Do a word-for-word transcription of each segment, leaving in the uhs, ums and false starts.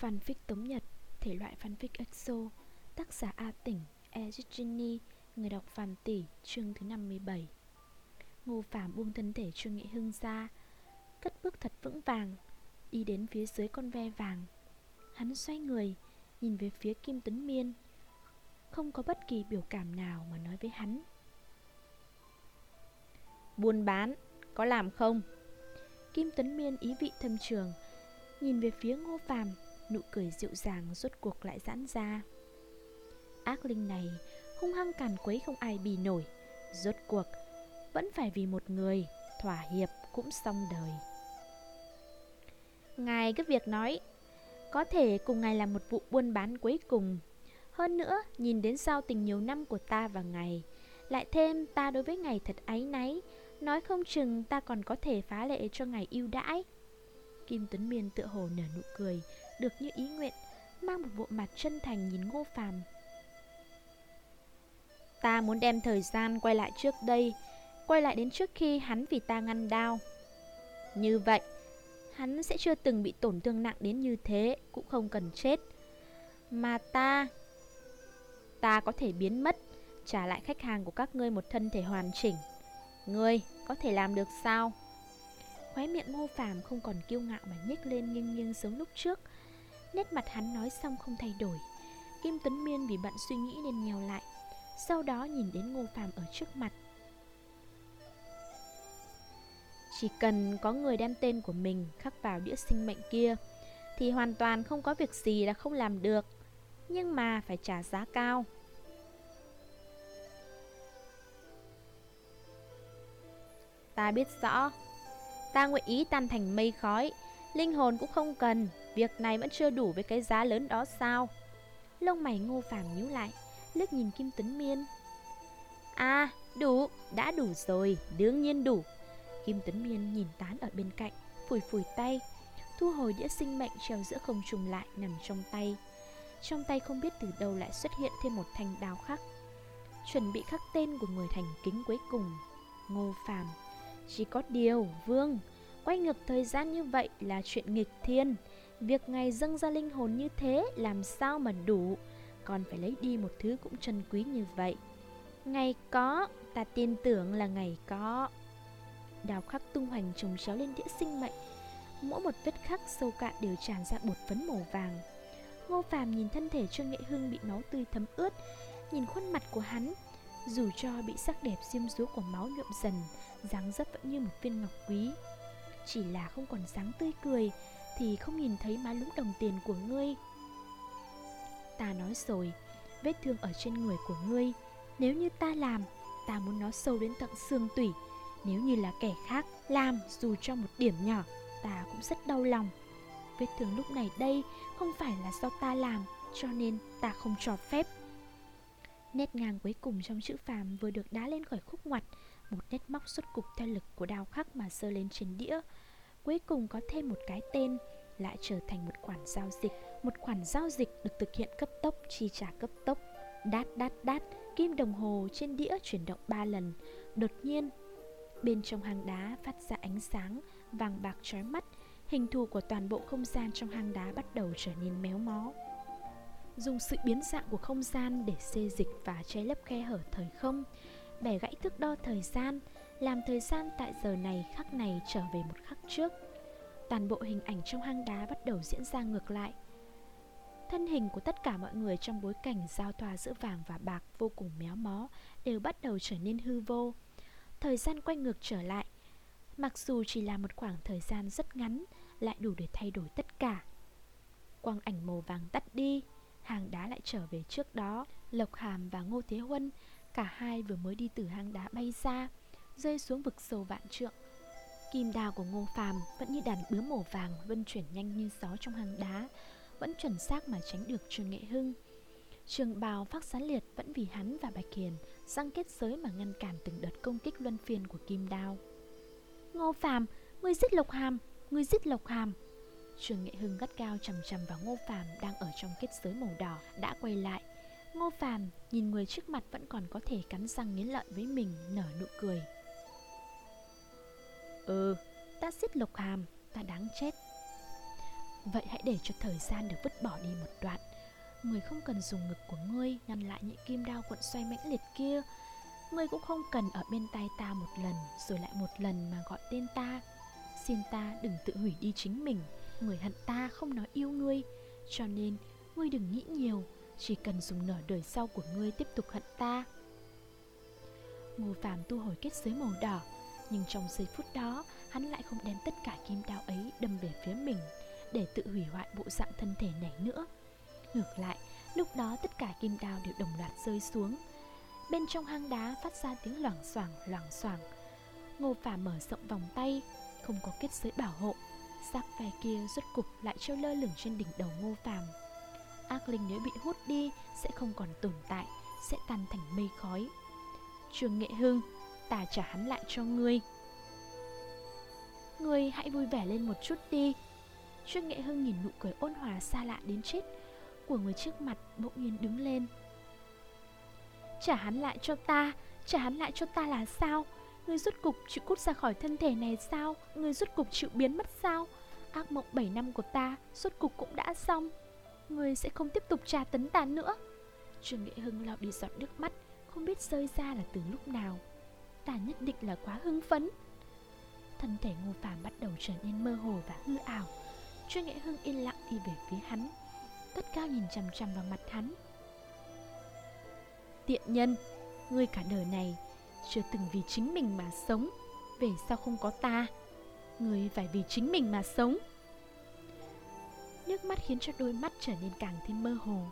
Fanfic Tống Nhật, thể loại fanfic exo, tác giả A Tỉnh, Egini, người đọc Phàm Tỷ, chương thứ năm mươi bảy. Ngô Phàm buông thân thể Trương Nghệ Hưng ra, cất bước thật vững vàng, đi đến phía dưới con ve vàng. Hắn xoay người, nhìn về phía Kim Tuấn Miên, không có bất kỳ biểu cảm nào mà nói với hắn: Buôn bán, có làm không? Kim Tuấn Miên ý vị thâm trường, nhìn về phía Ngô Phàm, nụ cười dịu dàng rốt cuộc lại giãn ra. Ác linh này hung hăng càn quấy không ai bì nổi, rốt cuộc vẫn phải vì một người thỏa hiệp cũng xong đời. Ngài cứ việc nói, có thể cùng ngài làm một vụ buôn bán cuối cùng. Hơn nữa, nhìn đến giao tình nhiều năm của ta và ngài, lại thêm ta đối với ngài thật áy náy, nói không chừng ta còn có thể phá lệ cho ngài ưu đãi. Kim Tuấn Miên tựa hồ nở nụ cười, được như ý nguyện, mang một bộ mặt chân thành nhìn Ngô Phàm. Ta muốn đem thời gian quay lại trước đây, quay lại đến trước khi hắn vì ta ngăn đao. Như vậy, hắn sẽ chưa từng bị tổn thương nặng đến như thế, cũng không cần chết. Mà ta, ta có thể biến mất, trả lại khách hàng của các ngươi một thân thể hoàn chỉnh. Ngươi có thể làm được sao? Khóe miệng Ngô Phàm không còn kiêu ngạo mà nhếch lên nghiêng nghiêng giống lúc trước. Nét mặt hắn nói xong không thay đổi. Kim Tuấn Miên vì bận suy nghĩ nên nhèo lại, sau đó nhìn đến Ngô Phàm ở trước mặt. Chỉ cần có người đem tên của mình khắc vào đĩa sinh mệnh kia, thì hoàn toàn không có việc gì là không làm được. Nhưng mà phải trả giá cao. Ta biết rõ, ta nguyện ý tan thành mây khói, linh hồn cũng không cần. Việc này vẫn chưa đủ với cái giá lớn đó sao? Lông mày Ngô Phàm nhíu lại, liếc nhìn Kim Tuấn Miên. À, đủ, đã đủ rồi, đương nhiên đủ. Kim Tuấn Miên nhìn Tán ở bên cạnh, phủi phủi tay, thu hồi đĩa sinh mệnh treo giữa không trung lại nằm trong tay. Trong tay không biết từ đâu lại xuất hiện thêm một thanh đao khắc, chuẩn bị khắc tên của người thành kính cuối cùng, Ngô Phàm. Chỉ có điều, Vương, quay ngược thời gian như vậy là chuyện nghịch thiên. Việc ngài dâng ra linh hồn như thế làm sao mà đủ, còn phải lấy đi một thứ cũng trân quý như vậy. Ngài có, ta tin tưởng là ngài có. Đao khắc tung hoành chồng chéo lên đĩa sinh mệnh, mỗi một vết khắc sâu cạn đều tràn ra bột phấn màu vàng. Ngô Phàm nhìn thân thể Trương Nghệ Hưng bị máu tươi thấm ướt, nhìn khuôn mặt của hắn, dù cho bị sắc đẹp diêm dúa của máu nhuộm dần, dáng dấp vẫn như một viên ngọc quý. Chỉ là không còn dáng tươi cười thì không nhìn thấy má lúm đồng tiền của ngươi. Ta nói rồi, vết thương ở trên người của ngươi, nếu như ta làm, ta muốn nó sâu đến tận xương tủy. Nếu như là kẻ khác làm, dù cho một điểm nhỏ, ta cũng rất đau lòng. Vết thương lúc này đây không phải là do ta làm, cho nên ta không cho phép. Nét ngang cuối cùng trong chữ phàm vừa được đá lên khỏi khúc ngoặt, một nét móc xuất cục theo lực của đao khắc mà sơ lên trên đĩa. Cuối cùng có thêm một cái tên, lại trở thành một khoản giao dịch. Một khoản giao dịch được thực hiện cấp tốc, chi trả cấp tốc. Đát đát đát, kim đồng hồ trên đĩa chuyển động ba lần. Đột nhiên, bên trong hang đá phát ra ánh sáng vàng bạc chói mắt. Hình thù của toàn bộ không gian trong hang đá bắt đầu trở nên méo mó. Dùng sự biến dạng của không gian để xê dịch và che lấp khe hở thời không, bẻ gãy thước đo thời gian, làm thời gian tại giờ này khắc này trở về một khắc trước. Toàn bộ hình ảnh trong hang đá bắt đầu diễn ra ngược lại. Thân hình của tất cả mọi người trong bối cảnh giao thoa giữa vàng và bạc vô cùng méo mó đều bắt đầu trở nên hư vô. Thời gian quay ngược trở lại, mặc dù chỉ là một khoảng thời gian rất ngắn, lại đủ để thay đổi tất cả. Quang ảnh màu vàng tắt đi, hang đá lại trở về trước đó. Lộc Hàm và Ngô Thế Huân, cả hai vừa mới đi từ hang đá bay ra, rơi xuống vực sâu vạn trượng. Kim đao của Ngô Phàm vẫn như đàn bướm màu vàng vân chuyển nhanh như gió trong hang đá, vẫn chuẩn xác mà tránh được Trương Nghệ Hưng. Trường bào Phác Xán Liệt vẫn vì hắn và Bạch Hiền răng kết giới mà ngăn cản từng đợt công kích luân phiên của kim đao. Ngô Phàm, ngươi giết Lộc Hàm, ngươi giết Lộc Hàm. Trương Nghệ Hưng gắt gao chằm chằm vào Ngô Phàm đang ở trong kết giới màu đỏ đã quay lại. Ngô Phàm nhìn người trước mặt vẫn còn có thể cắn răng nghiến lợi với mình, nở nụ cười. Ừ, ta giết Lộc Hàm, ta đáng chết. Vậy hãy để cho thời gian được vứt bỏ đi một đoạn. Người không cần dùng ngực của ngươi ngăn lại những kim đao cuộn xoay mãnh liệt kia. Ngươi cũng không cần ở bên tai ta một lần rồi lại một lần mà gọi tên ta. Xin ta đừng tự hủy đi chính mình. Người hận ta không nói yêu ngươi, cho nên ngươi đừng nghĩ nhiều. Chỉ cần dùng nửa đời sau của ngươi tiếp tục hận ta. Ngô Phàm thu hồi kết giới màu đỏ, nhưng trong giây phút đó hắn lại không đem tất cả kim đao ấy đâm về phía mình để tự hủy hoại bộ dạng thân thể này nữa. Ngược lại, lúc đó tất cả kim đao đều đồng loạt rơi xuống. Bên trong hang đá phát ra tiếng loảng xoảng loảng xoảng. Ngô Phàm mở rộng vòng tay, không có kết giới bảo hộ, xác ve kia rốt cục lại treo lơ lửng trên đỉnh đầu Ngô Phàm. Ác linh nếu bị hút đi sẽ không còn tồn tại, sẽ tan thành mây khói. Trương Nghệ Hưng, ta trả hắn lại cho ngươi. Ngươi hãy vui vẻ lên một chút đi. Trương Nghệ Hưng nhìn nụ cười ôn hòa xa lạ đến chết của người trước mặt, bỗng nhiên đứng lên. Trả hắn lại cho ta, trả hắn lại cho ta là sao? Ngươi rốt cục chịu cút ra khỏi thân thể này sao? Ngươi rốt cục chịu biến mất sao? Ác mộng bảy năm của ta rốt cục cũng đã xong. Ngươi sẽ không tiếp tục tra tấn ta nữa. Trương Nghệ Hưng lau đi giọt nước mắt, không biết rơi ra là từ lúc nào. Ta nhất định là quá hưng phấn. Thân thể Ngô Phàm bắt đầu trở nên mơ hồ và hư ảo. Trương Nghệ Hưng yên lặng đi về phía hắn, cất cao nhìn chằm chằm vào mặt hắn. Tiện nhân, ngươi cả đời này chưa từng vì chính mình mà sống. Về sau không có ta, ngươi phải vì chính mình mà sống. Nước mắt khiến cho đôi mắt trở nên càng thêm mơ hồ.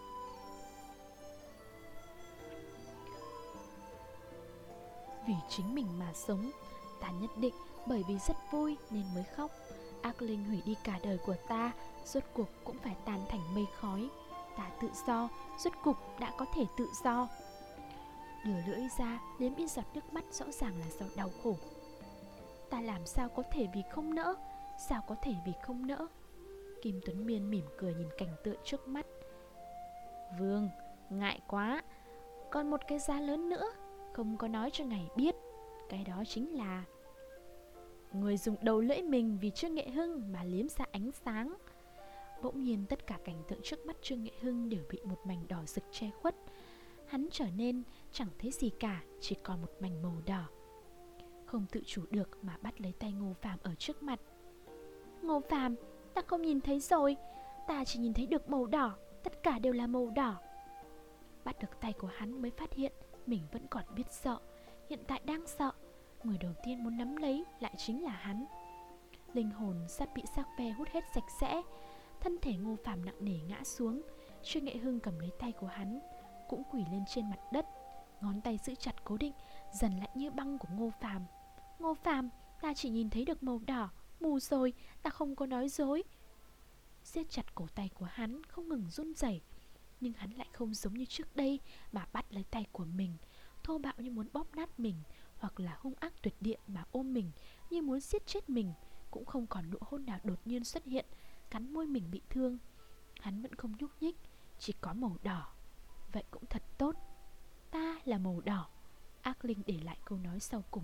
Vì chính mình mà sống, ta nhất định bởi vì rất vui nên mới khóc. Ác linh hủy đi cả đời của ta, rốt cuộc cũng phải tan thành mây khói. Ta tự do, rốt cuộc đã có thể tự do. Nửa lưỡi ra, liếm in giọt nước mắt rõ ràng là do đau khổ. Ta làm sao có thể vì không nỡ, sao có thể vì không nỡ. Kim Tuấn Miên mỉm cười nhìn cảnh tượng trước mắt. Vương, ngại quá. Còn một cái giá lớn nữa, không có nói cho ngài biết. Cái đó chính là người dùng đầu lưỡi mình vì Trương Nghệ Hưng mà liếm ra ánh sáng. Bỗng nhiên tất cả cảnh tượng trước mắt Trương Nghệ Hưng đều bị một mảnh đỏ rực che khuất. Hắn trở nên chẳng thấy gì cả, chỉ còn một mảnh màu đỏ. Không tự chủ được mà bắt lấy tay Ngô Phàm ở trước mặt. Ngô Phàm, ta không nhìn thấy rồi. Ta chỉ nhìn thấy được màu đỏ, tất cả đều là màu đỏ. Bắt được tay của hắn mới phát hiện mình vẫn còn biết sợ. Hiện tại đang sợ. Người đầu tiên muốn nắm lấy lại chính là hắn. Linh hồn sắp bị xác ve hút hết sạch sẽ. Thân thể Ngô Phàm nặng nề ngã xuống. Trương Nghệ Hưng cầm lấy tay của hắn, cũng quỳ lên trên mặt đất. Ngón tay giữ chặt cố định, dần lại như băng của Ngô Phàm. Ngô Phàm, ta chỉ nhìn thấy được màu đỏ. Mù rồi, ta không có nói dối. Siết chặt cổ tay của hắn không ngừng run rẩy. Nhưng hắn lại không giống như trước đây mà bắt lấy tay của mình, thô bạo như muốn bóp nát mình, hoặc là hung ác tuyệt địa mà ôm mình như muốn giết chết mình. Cũng không còn nụ hôn nào đột nhiên xuất hiện, cắn môi mình bị thương. Hắn vẫn không nhúc nhích, chỉ có màu đỏ. Vậy cũng thật tốt. Ta là màu đỏ. Ác linh để lại câu nói sau cùng.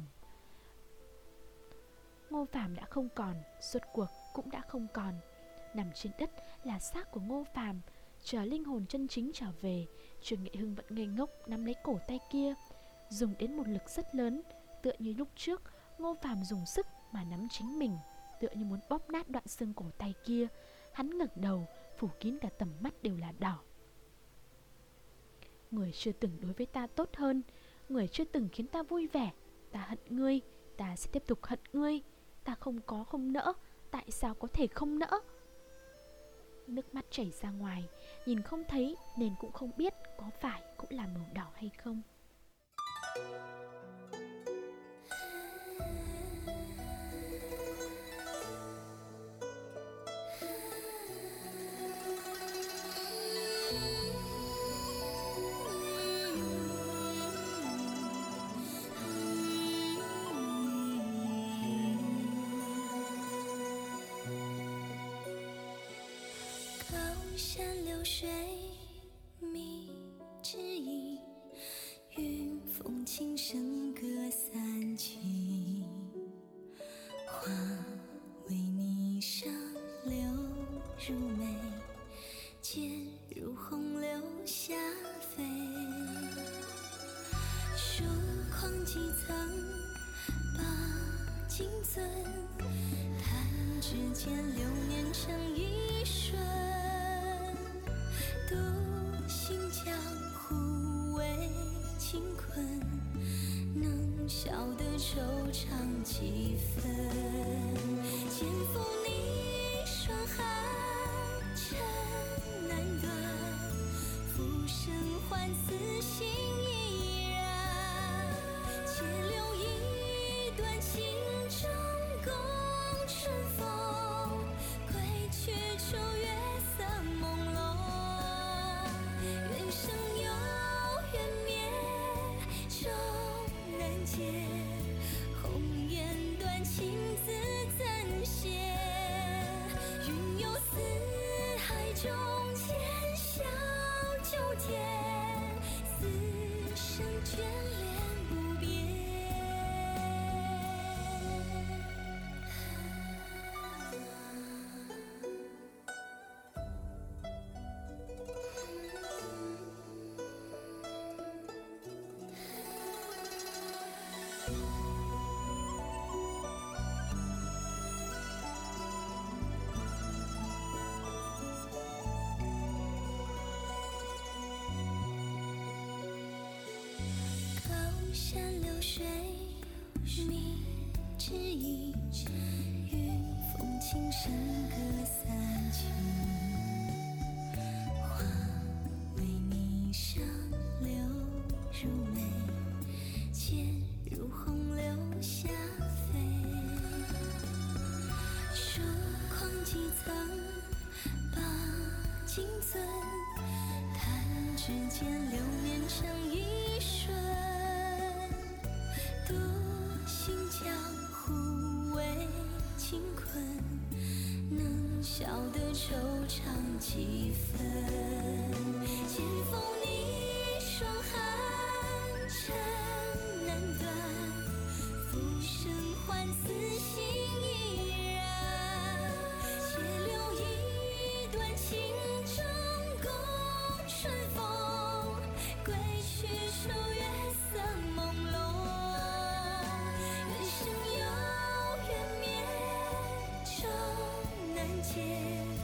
Ngô Phàm đã không còn, rốt cuộc cũng đã không còn. Nằm trên đất là xác của Ngô Phàm. Chờ linh hồn chân chính trở về, Trương Nghệ Hưng vẫn ngây ngốc nắm lấy cổ tay kia, dùng đến một lực rất lớn. Tựa như lúc trước Ngô Phàm dùng sức mà nắm chính mình, tựa như muốn bóp nát đoạn xương cổ tay kia. Hắn ngẩng đầu, phủ kín cả tầm mắt đều là đỏ. Người chưa từng đối với ta tốt hơn, người chưa từng khiến ta vui vẻ. Ta hận ngươi, ta sẽ tiếp tục hận ngươi. Ta không có không nỡ, tại sao có thể không nỡ? Nước mắt chảy ra ngoài, nhìn không thấy nên cũng không biết có phải cũng là màu đỏ hay không. 如眉，渐入洪流下飞。疏狂几曾把金樽，弹指间流年成一瞬。独行江湖为情困，能晓得惆怅几分。肩负你霜寒尘难断，浮生换此心依然。且留一段情中共春风，归去处月色朦胧。缘生有缘灭，终难解。红颜断情字怎写？云游四海中间笑九天，此生眷恋不变。高山流水觅知音，与风轻笙歌三秦。花为霓裳流如眉，渐入洪流下飞。疏狂几曾把金樽，弹指间流年成一瞬。独行江湖为情困，能晓得惆怅几分。肩负你霜寒尘难断，浮生换此心依然。且留一段情中共春风，归去处月色朦胧。缘生有缘灭，终难解。